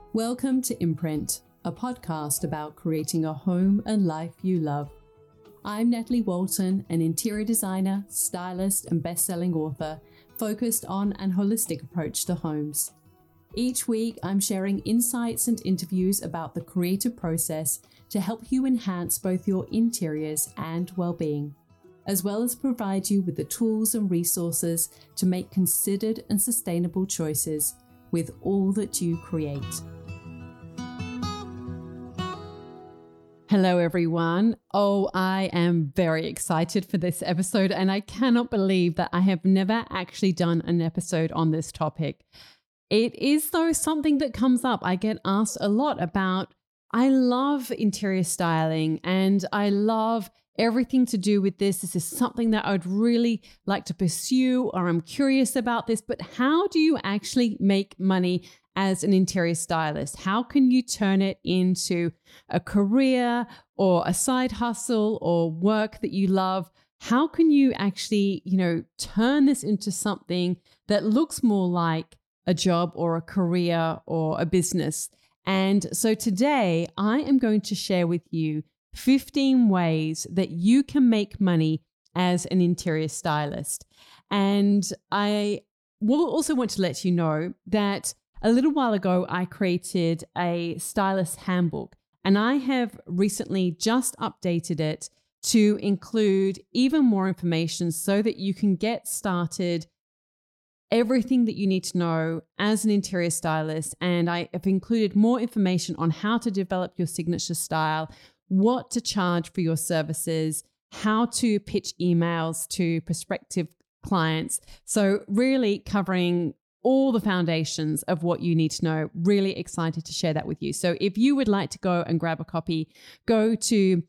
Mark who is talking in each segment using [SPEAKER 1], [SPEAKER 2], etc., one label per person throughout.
[SPEAKER 1] Welcome to Imprint, a podcast about creating a home and life you love. I'm Natalie Walton, an interior designer, stylist, and best-selling author focused on an holistic approach to homes. Each week, I'm sharing insights and interviews about the creative process to help you enhance both your interiors and well-being, as well as provide you with the tools and resources to make considered and sustainable choices with all that you create. Hello, everyone. Oh, I am very excited for this episode, and I cannot believe that I have never actually done an episode on this topic. It is, though, something that comes up. I get asked a lot about. I love interior styling and I love everything to do with this. This is something that I would really like to pursue, or I'm curious about this, but how do you actually make money as an interior stylist? How can you turn it into a career or a side hustle or work that you love? How can you actually, turn this into something that looks more like a job or a career or a business? And so today I am going to share with you 15 ways that you can make money as an interior stylist. And I will also want to let you know that a little while ago, I created a stylist handbook, and I have recently just updated it to include even more information so that you can get started, everything that you need to know as an interior stylist. And I have included more information on how to develop your signature style, what to charge for your services, how to pitch emails to prospective clients. So really covering all the foundations of what you need to know. Really excited to share that with you. So if you would like to go and grab a copy, go to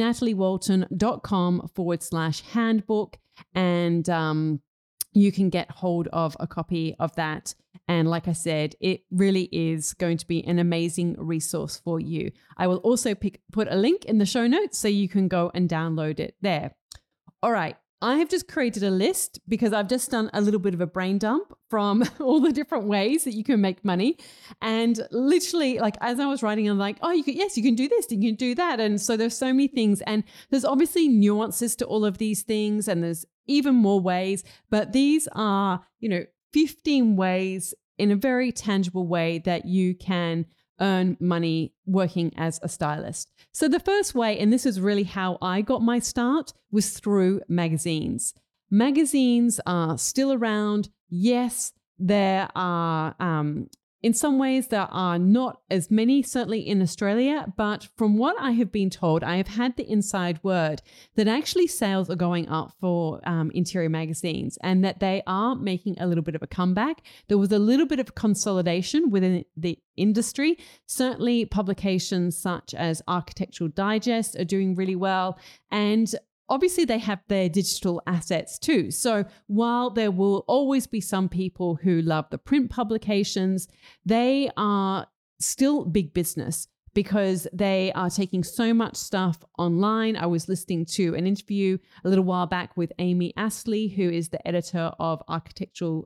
[SPEAKER 1] nataliewalton.com/handbook and you can get hold of a copy of that. And like I said, it really is going to be an amazing resource for you. I will also put a link in the show notes so you can go and download it there. All right. I have just created a list because I've just done a little bit of a brain dump from all the different ways that you can make money. And literally, like as I was writing, I'm like, oh, you can do this, you can do that. And so there's so many things. And there's obviously nuances to all of these things. And there's even more ways. But these are, 15 ways in a very tangible way that you can earn money working as a stylist. So the first way, and this is really how I got my start, was through magazines. Magazines are still around. Yes, there are, in some ways, there are not as many, certainly in Australia, but from what I have been told, I have had the inside word that actually sales are going up for interior magazines and that they are making a little bit of a comeback. There was a little bit of consolidation within the industry. Certainly publications such as Architectural Digest are doing really well, and obviously, they have their digital assets too. So while there will always be some people who love the print publications, they are still big business because they are taking so much stuff online. I was listening to an interview a little while back with Amy Astley, who is the editor of Architectural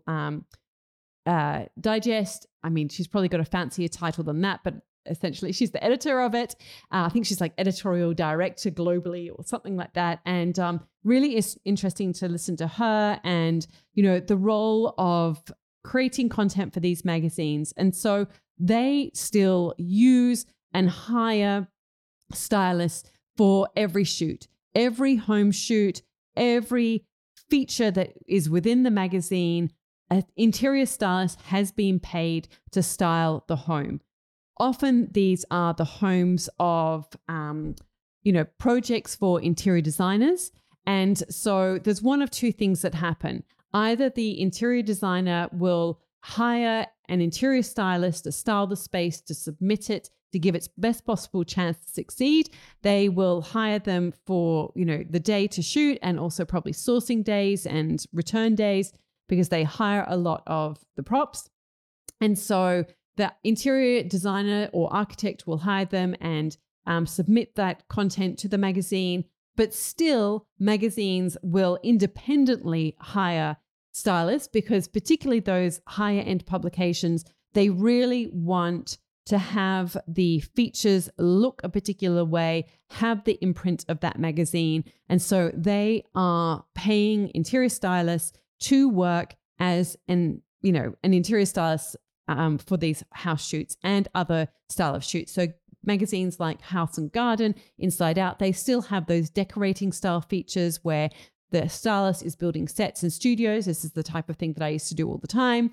[SPEAKER 1] Digest. I mean, she's probably got a fancier title than that, but essentially she's the editor of it. I think she's like editorial director globally or something like that. And really is interesting to listen to her and, the role of creating content for these magazines. And so they still use and hire stylists for every shoot, every home shoot, every feature that is within the magazine. An interior stylist has been paid to style the home. Often these are the homes of, projects for interior designers. And so there's one of two things that happen. Either the interior designer will hire an interior stylist to style the space, to submit it, to give its best possible chance to succeed. They will hire them for, the day to shoot and also probably sourcing days and return days because they hire a lot of the props. And so the interior designer or architect will hire them and submit that content to the magazine, but still magazines will independently hire stylists because particularly those higher end publications, they really want to have the features look a particular way, have the imprint of that magazine. And so they are paying interior stylists to work as an interior stylist for these house shoots and other style of shoots. So magazines like House and Garden, Inside Out, they still have those decorating style features where the stylist is building sets and studios. This is the type of thing that I used to do all the time.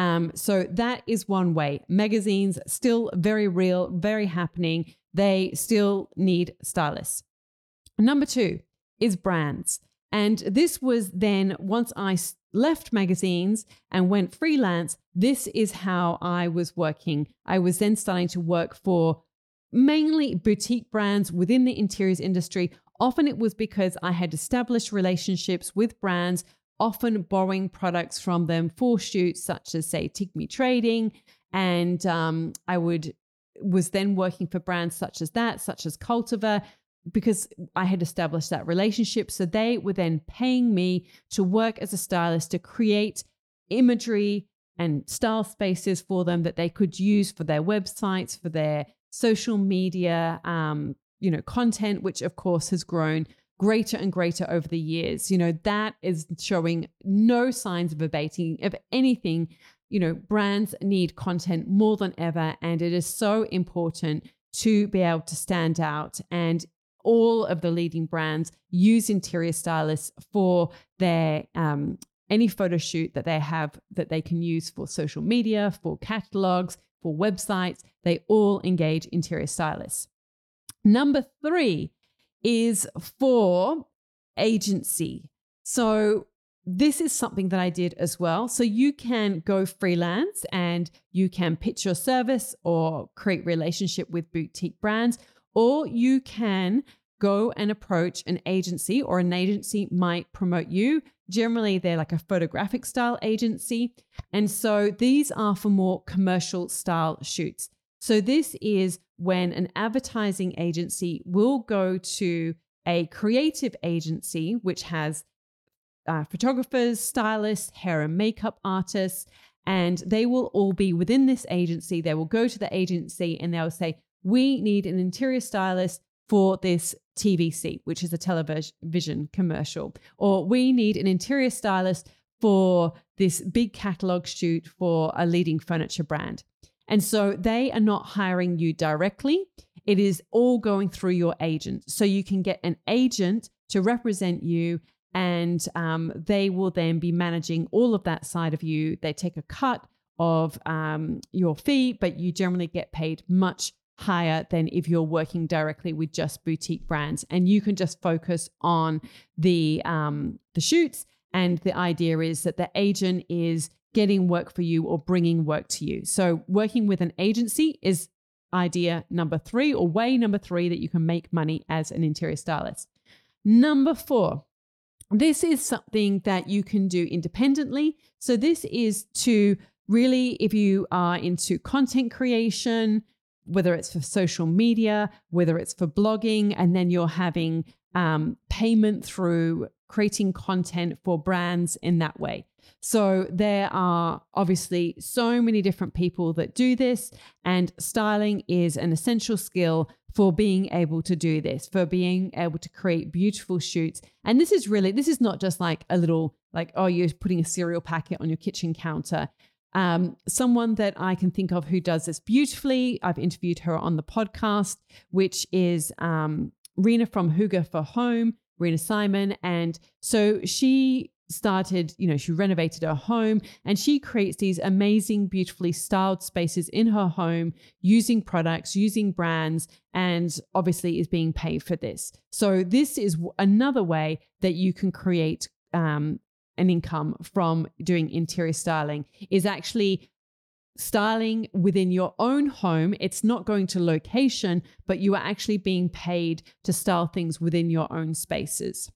[SPEAKER 1] So that is one way. Magazines still very real, very happening. They still need stylists. Number 2 is brands. And this was then, once I left magazines and went freelance, this is how I was working. I was then starting to work for mainly boutique brands within the interiors industry. Often it was because I had established relationships with brands, often borrowing products from them for shoots such as, say, Tigme Trading. And I was then working for brands such as Cultivar, because I had established that relationship. So they were then paying me to work as a stylist to create imagery and style spaces for them that they could use for their websites, for their social media, content, which of course has grown greater and greater over the years. That is showing no signs of abating of anything. Brands need content more than ever, and it is so important to be able to stand out. And all of the leading brands use interior stylists for their any photo shoot that they have that they can use for social media, for catalogs, for websites. They all engage interior stylists. Number 3 is for agency. So this is something that I did as well. So you can go freelance and you can pitch your service or create relationship with boutique brands, or you can go and approach an agency, or an agency might promote you. Generally, they're like a photographic style agency. And so these are for more commercial style shoots. So this is when an advertising agency will go to a creative agency, which has photographers, stylists, hair and makeup artists, and they will all be within this agency. They will go to the agency and they'll say, we need an interior stylist for this TVC, which is a television commercial, or we need an interior stylist for this big catalog shoot for a leading furniture brand. And so they are not hiring you directly. It is all going through your agent. So you can get an agent to represent you, and they will then be managing all of that side of you. They take a cut of your fee, but you generally get paid much higher than if you're working directly with just boutique brands, and you can just focus on the shoots. And the idea is that the agent is getting work for you or bringing work to you. So working with an agency is idea number 3, or way number 3, that you can make money as an interior stylist. Number 4, this is something that you can do independently. So this is to really, if you are into content creation, whether it's for social media, whether it's for blogging, and then you're having payment through creating content for brands in that way. So there are obviously so many different people that do this, and styling is an essential skill for being able to do this, for being able to create beautiful shoots. And this is not just like a little, like, oh, you're putting a cereal packet on your kitchen counter. Someone that I can think of who does this beautifully, I've interviewed her on the podcast, which is Rena from Hygge for Home, Rena Simon. And so she started, she renovated her home, and she creates these amazing, beautifully styled spaces in her home using products, using brands, and obviously is being paid for this. So this is another way that you can create an income from doing interior styling, is actually styling within your own home. It's not going to location, but you are actually being paid to style things within your own spaces.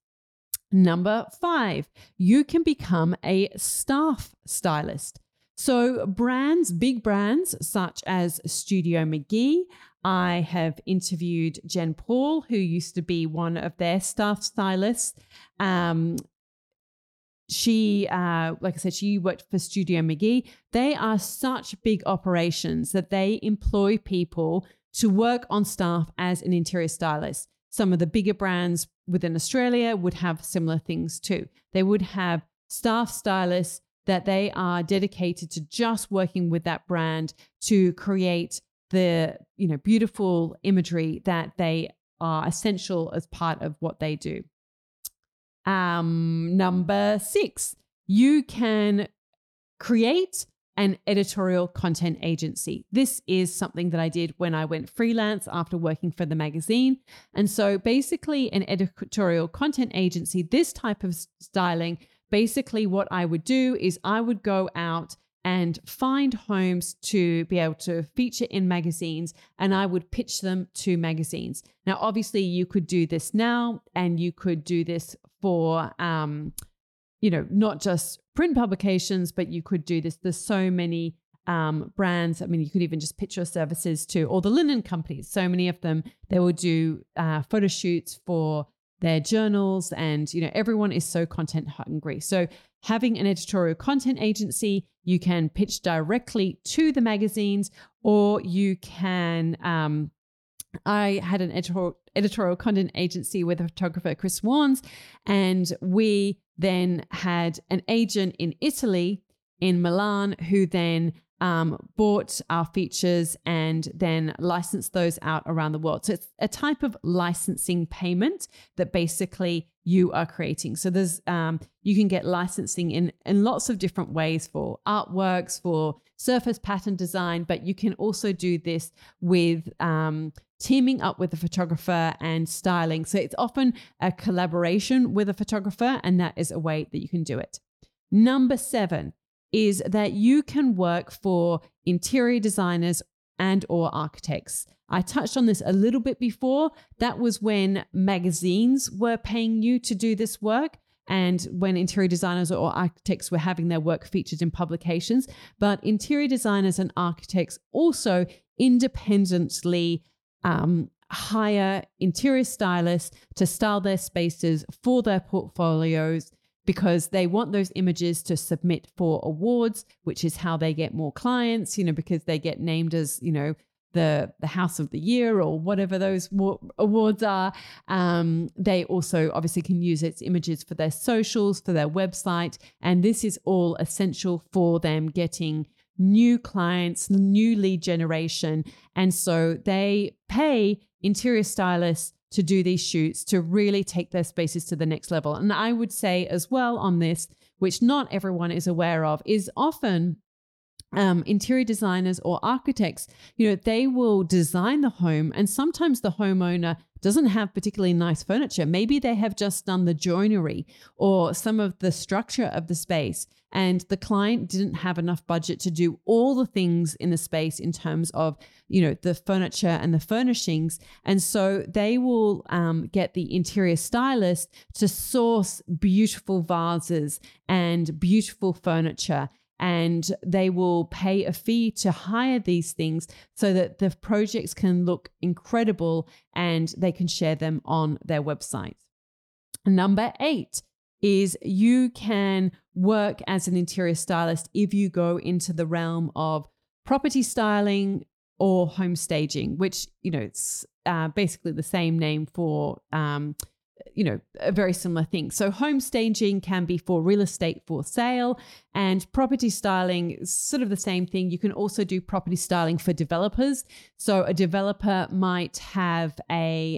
[SPEAKER 1] Number 5, you can become a staff stylist. So brands, big brands such as Studio McGee, I have interviewed Jen Paul, who used to be one of their staff stylists. she, like I said, she worked for Studio McGee. They are such big operations that they employ people to work on staff as an interior stylist. Some of the bigger brands within Australia would have similar things too. They would have staff stylists that they are dedicated to just working with that brand to create the, beautiful imagery that they are essential as part of what they do. Number 6, you can create an editorial content agency. This is something that I did when I went freelance after working for the magazine. And so basically an editorial content agency, this type of styling, basically what I would do is I would go out and find homes to be able to feature in magazines, and I would pitch them to magazines. Now, obviously you could do this now, and you could do this for, not just print publications, but you could do this. There's so many brands. I mean, you could even just pitch your services to all the linen companies. So many of them, they will do photo shoots for their journals, and everyone is so content hungry. So having an editorial content agency, you can pitch directly to the magazines, or you can. I had an editorial content agency with a photographer, Chris Warnes, and we then had an agent in Italy, in Milan, who then bought our features and then licensed those out around the world. So it's a type of licensing payment that basically you are creating. So there's you can get licensing in lots of different ways for artworks, for surface pattern design, but you can also do this with teaming up with a photographer and styling. So it's often a collaboration with a photographer, and that is a way that you can do it. Number 7 is that you can work for interior designers and or architects. I touched on this a little bit before. That was when magazines were paying you to do this work, and when interior designers or architects were having their work featured in publications. But interior designers and architects also independently hire interior stylists to style their spaces for their portfolios, because they want those images to submit for awards, which is how they get more clients, because they get named as, the House of the Year or whatever those awards are. They also obviously can use its images for their socials, for their website. And this is all essential for them getting new clients, new lead generation. And so they pay interior stylists to do these shoots to really take their spaces to the next level. And I would say as well on this, which not everyone is aware of, is often interior designers or architects, they will design the home, and sometimes the homeowner doesn't have particularly nice furniture. Maybe they have just done the joinery or some of the structure of the space, and the client didn't have enough budget to do all the things in the space in terms of, the furniture and the furnishings. And so they will get the interior stylist to source beautiful vases and beautiful furniture, and they will pay a fee to hire these things so that the projects can look incredible and they can share them on their website. Number 8 is you can work as an interior stylist if you go into the realm of property styling or home staging, which, it's basically the same name for a very similar thing. So home staging can be for real estate for sale, and property styling is sort of the same thing. You can also do property styling for developers. So a developer might have a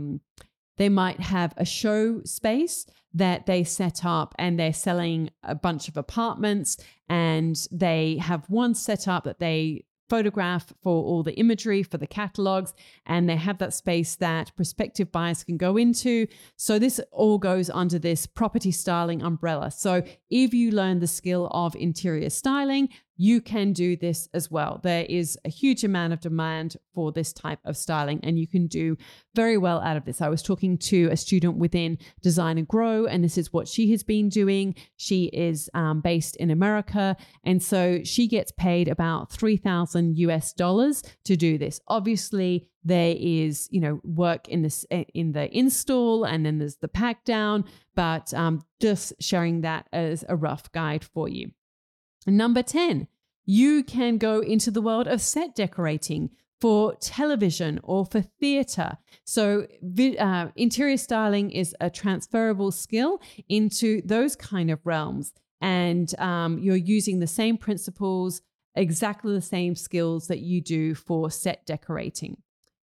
[SPEAKER 1] show space that they set up, and they're selling a bunch of apartments, and they have one set up that they photograph for all the imagery for the catalogs, and they have that space that prospective buyers can go into. So this all goes under this property styling umbrella. So if you learn the skill of interior styling, you can do this as well. There is a huge amount of demand for this type of styling, and you can do very well out of this. I was talking to a student within Design and Grow, and this is what she has been doing. She is based in America, and so she gets paid about $3,000 to do this. Obviously, there is, work in the install, and then there's the pack down, but just sharing that as a rough guide for you. Number 10, you can go into the world of set decorating for television or for theater. So interior styling is a transferable skill into those kind of realms. And you're using the same principles, exactly the same skills that you do for set decorating.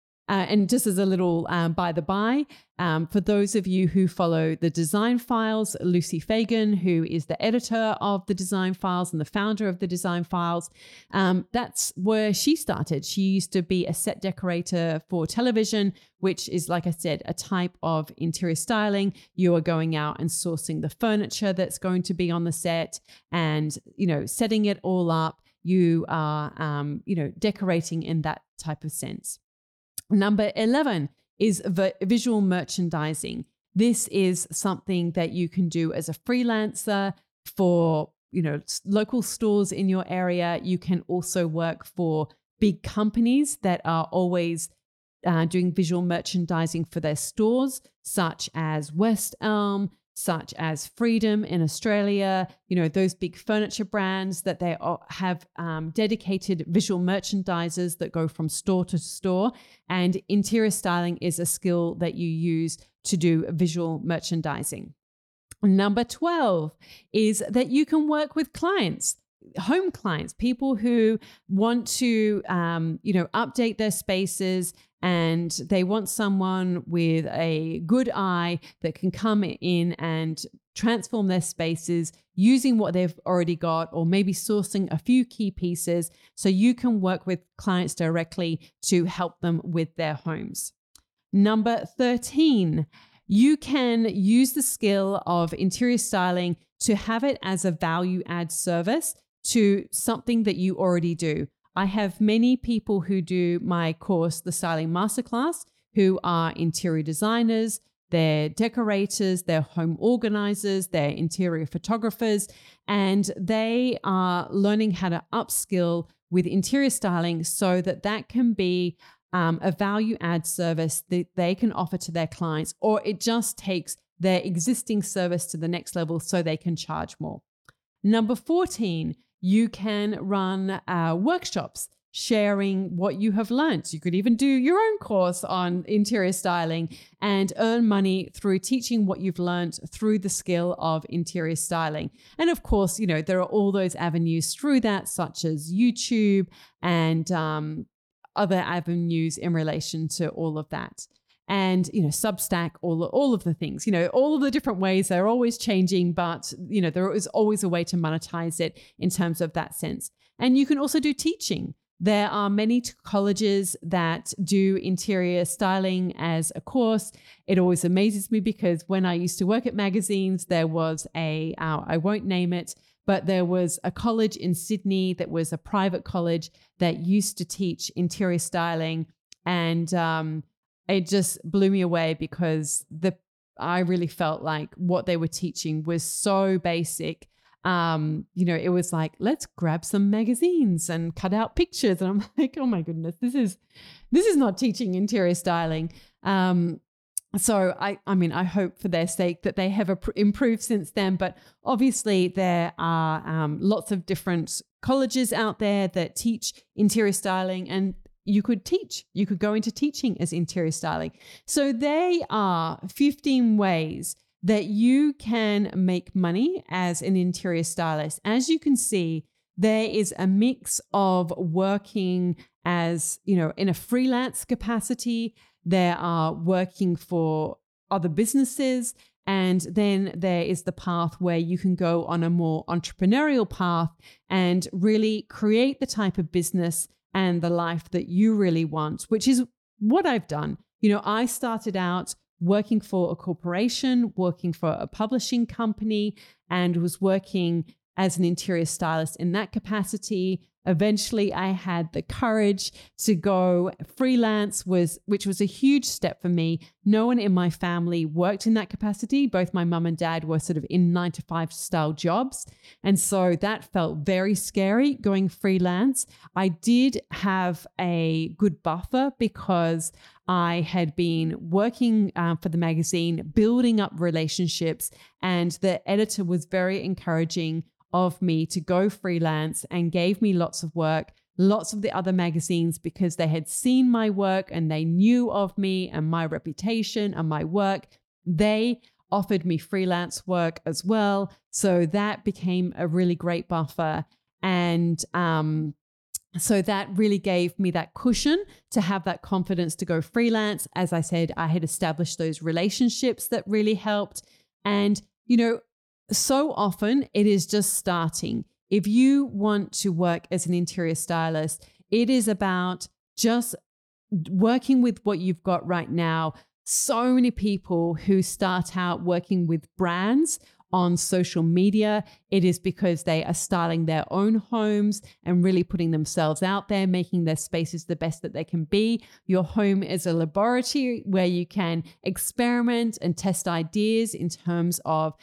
[SPEAKER 1] And just as a little by the by, for those of you who follow the Design Files, Lucy Fagan, who is the editor of the Design Files and the founder of the Design Files, that's where she started. She used to be a set decorator for television, which is, like I said, a type of interior styling. You are going out and sourcing the furniture that's going to be on the set and, setting it all up. You are, decorating in that type of sense. Number 11 is visual merchandising. This is something that you can do as a freelancer for, local stores in your area. You can also work for big companies that are always doing visual merchandising for their stores, such as West Elm, such as Freedom in Australia, those big furniture brands that they have dedicated visual merchandisers that go from store to store. And interior styling is a skill that you use to do visual merchandising. Number 12 is that you can work with clients, home clients, people who want to, update their spaces, and they want someone with a good eye that can come in and transform their spaces using what they've already got, or maybe sourcing a few key pieces so you can work with clients directly to help them with their homes. Number 13, you can use the skill of interior styling to have it as a value add service to something that you already do. I have many people who do my course, the Styling Masterclass, who are interior designers, they're decorators, they're home organizers, they're interior photographers, and they are learning how to upskill with interior styling so that can be a value add service that they can offer to their clients, or it just takes their existing service to the next level so they can charge more. Number 14, you can run workshops sharing what you have learned. You could even do your own course on interior styling and earn money through teaching what you've learned through the skill of interior styling. And of course, there are all those avenues through that, such as YouTube and other avenues in relation to all of that. And, Substack, all of the things, all of the different ways, they're always changing, but, there is always a way to monetize it in terms of that sense. And you can also do teaching. There are many colleges that do interior styling as a course. It always amazes me because when I used to work at magazines, there was I won't name it, but there was a college in Sydney that was a private college that used to teach interior styling. And, it just blew me away because I really felt like what they were teaching was so basic. It was like, let's grab some magazines and cut out pictures. And I'm like, oh my goodness, this is not teaching interior styling. So I hope for their sake that they have improved since then. But obviously there are lots of different colleges out there that teach interior styling, and you could go into teaching as interior styling. So they are 15 ways that you can make money as an interior stylist. As you can see, there is a mix of working as, in a freelance capacity. There are working for other businesses. And then there is the path where you can go on a more entrepreneurial path and really create the type of business and the life that you really want, which is what I've done. I started out working for a corporation, working for a publishing company, and was working as an interior stylist in that capacity. Eventually, I had the courage to go freelance, which was a huge step for me. No one in my family worked in that capacity. Both my mum and dad were sort of in 9-to-5 style jobs. And so that felt very scary going freelance. I did have a good buffer because I had been working for the magazine, building up relationships, and the editor was very encouraging of me to go freelance and gave me lots of work, lots of the other magazines, because they had seen my work and they knew of me and my reputation and my work. They offered me freelance work as well. So that became a really great buffer. And so that really gave me that cushion to have that confidence to go freelance. As I said, I had established those relationships that really helped. And, so often it is just starting. If you want to work as an interior stylist, it is about just working with what you've got right now. So many people who start out working with brands on social media, it is because they are styling their own homes and really putting themselves out there, making their spaces the best that they can be. Your home is a laboratory where you can experiment and test ideas in terms of,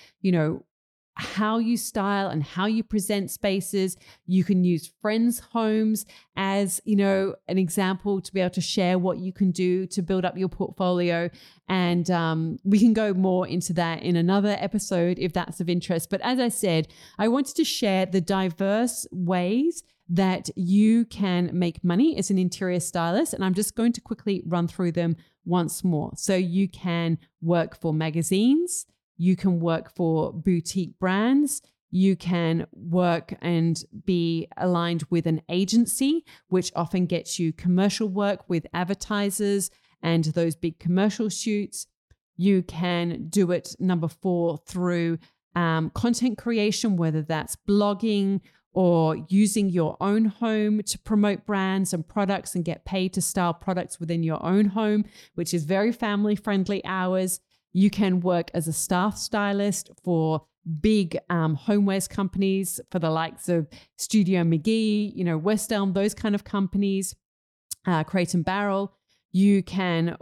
[SPEAKER 1] how you style and how you present spaces. You can use friends' homes as, an example to be able to share what you can do to build up your portfolio. And we can go more into that in another episode if that's of interest. But as I said, I wanted to share the diverse ways that you can make money as an interior stylist. And I'm just going to quickly run through them once more. So you can work for magazines. You can work for boutique brands. You can work and be aligned with an agency, which often gets you commercial work with advertisers and those big commercial shoots. You can do it, number 4, through content creation, whether that's blogging or using your own home to promote brands and products and get paid to style products within your own home, which is very family-friendly hours. You can work as a staff stylist for big homewares companies, for the likes of Studio McGee, West Elm, those kind of companies, Crate and Barrel. You can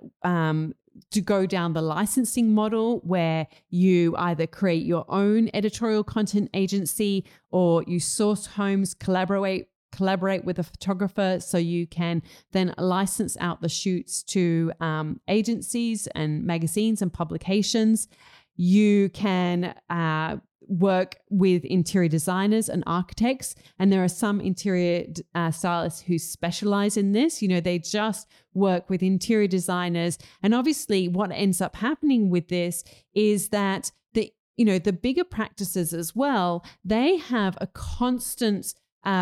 [SPEAKER 1] to go down the licensing model where you either create your own editorial content agency or you source homes, collaborate with a photographer so you can then license out the shoots to agencies and magazines and publications. You can work with interior designers and architects, and there are some interior stylists who specialize in this. They just work with interior designers, and obviously what ends up happening with this is that the bigger practices as well, they have a constant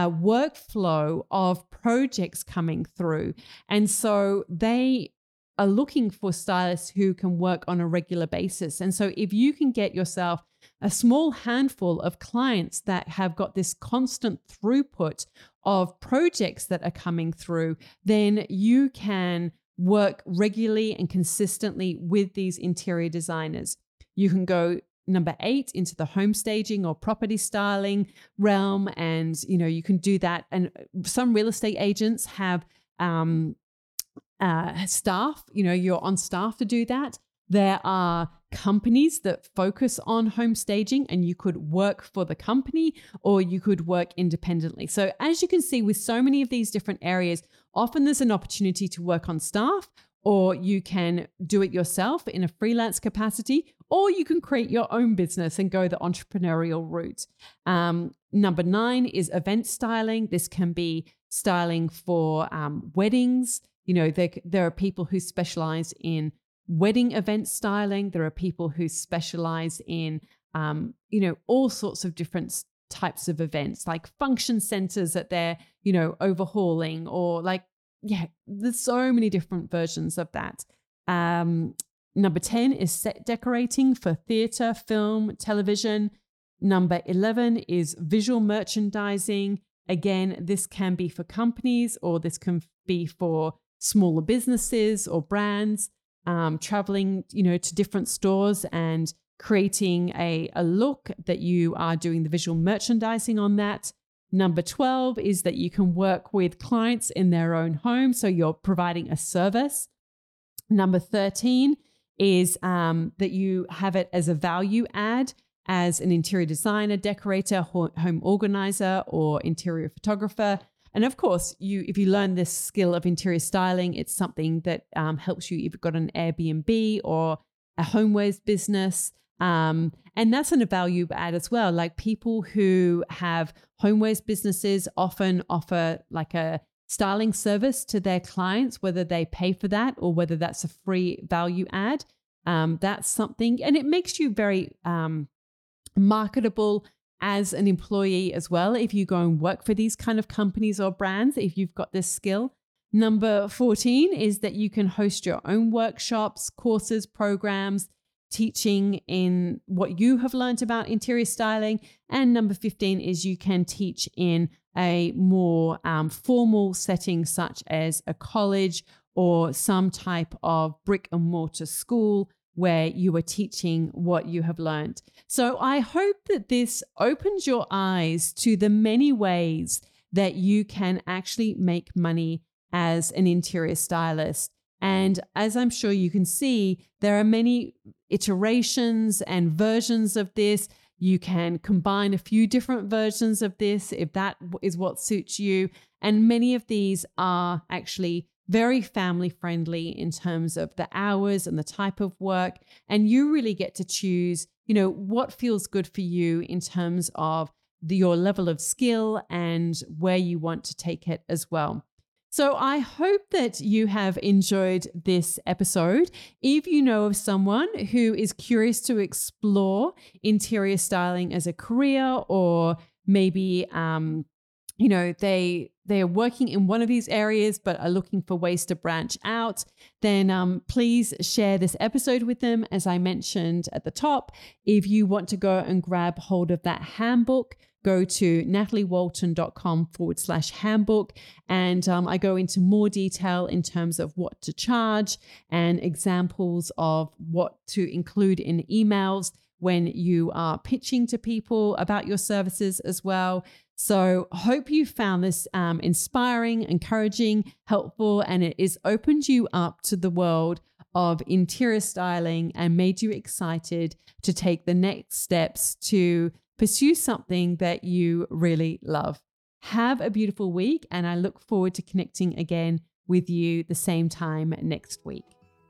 [SPEAKER 1] workflow of projects coming through. And so they are looking for stylists who can work on a regular basis. And so if you can get yourself a small handful of clients that have got this constant throughput of projects that are coming through, then you can work regularly and consistently with these interior designers. You can go number 8 into the home staging or property styling realm. And, you can do that. And some real estate agents have staff, you're on staff to do that. There are companies that focus on home staging, and you could work for the company or you could work independently. So as you can see with so many of these different areas, often there's an opportunity to work on staff, or you can do it yourself in a freelance capacity, or you can create your own business and go the entrepreneurial route. Number 9 is event styling. This can be styling for weddings. There are people who specialize in wedding event styling. There are people who specialize in, all sorts of different types of events, like function centers that they're, overhauling, or there's so many different versions of that. Number 10 is set decorating for theater, film, television. Number 11 is visual merchandising. Again, this can be for companies, or this can be for smaller businesses or brands, traveling, to different stores and creating a look that you are doing the visual merchandising on that. Number 12 is that you can work with clients in their own home. So you're providing a service. Number 13 is that you have it as a value add as an interior designer, decorator, home organizer, or interior photographer. And of course, if you learn this skill of interior styling, it's something that helps you if you've got an Airbnb or a homewares business. And that's a value add as well. Like people who have homewares businesses often offer like a styling service to their clients, whether they pay for that or whether that's a free value add. That's something, and it makes you very marketable as an employee as well if you go and work for these kind of companies or brands, if you've got this skill. Number 14 is that you can host your own workshops, courses, programs, teaching in what you have learned about interior styling. And number 15 is you can teach in a more formal setting, such as a college or some type of brick and mortar school where you are teaching what you have learned. So I hope that this opens your eyes to the many ways that you can actually make money as an interior stylist. And as I'm sure you can see, there are many iterations and versions of this. You can combine a few different versions of this if that is what suits you. And many of these are actually very family friendly in terms of the hours and the type of work. And you really get to choose, what feels good for you in terms of your level of skill and where you want to take it as well. So I hope that you have enjoyed this episode. If you know of someone who is curious to explore interior styling as a career, or maybe they are working in one of these areas but are looking for ways to branch out, then please share this episode with them. As I mentioned at the top, if you want to go and grab hold of that handbook, go to nataliewalton.com/handbook. And I go into more detail in terms of what to charge and examples of what to include in emails when you are pitching to people about your services as well. So hope you found this inspiring, encouraging, helpful, and it has opened you up to the world of interior styling and made you excited to take the next steps to pursue something that you really love. Have a beautiful week, and I look forward to connecting again with you the same time next week.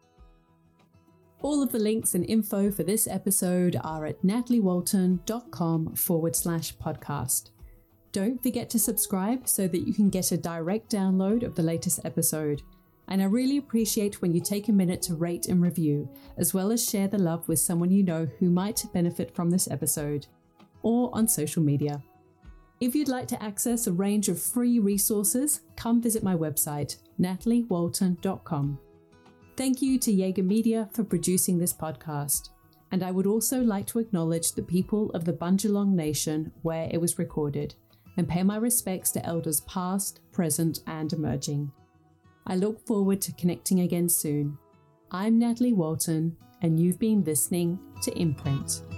[SPEAKER 1] All of the links and info for this episode are at nataliewalton.com/podcast. Don't forget to subscribe so that you can get a direct download of the latest episode. And I really appreciate when you take a minute to rate and review, as well as share the love with someone you know who might benefit from this episode, or on social media. If you'd like to access a range of free resources, come visit my website, nataliewalton.com. Thank you to Jaeger Media for producing this podcast. And I would also like to acknowledge the people of the Bundjalung Nation where it was recorded, and pay my respects to elders past, present, and emerging. I look forward to connecting again soon. I'm Natalie Walton, and you've been listening to Imprint.